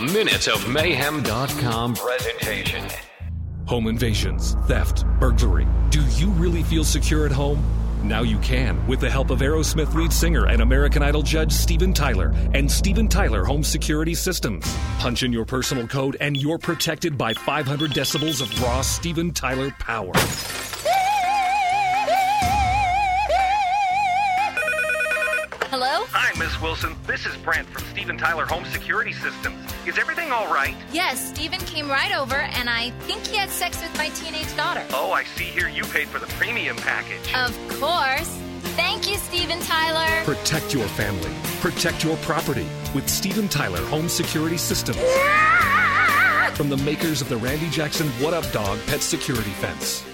minuteofmayhem.com presentation. Home invasions, theft, burglary. Do you really feel secure at home? Now you can with the help of Aerosmith lead singer and American Idol judge Steven Tyler and Steven Tyler Home Security Systems. Punch in your personal code and you're protected by 500 decibels of raw Steven Tyler power. Hello? Hi, Miss Wilson. This is Brent from Steven Tyler Home Security Systems. Is everything all right? Yes, Steven came right over, and I think he had sex with my teenage daughter. Oh, I see here you paid for the premium package. Of course. Thank you, Steven Tyler. Protect your family. Protect your property with Steven Tyler Home Security Systems. From the makers of the Randy Jackson What Up Dog Pet Security Fence.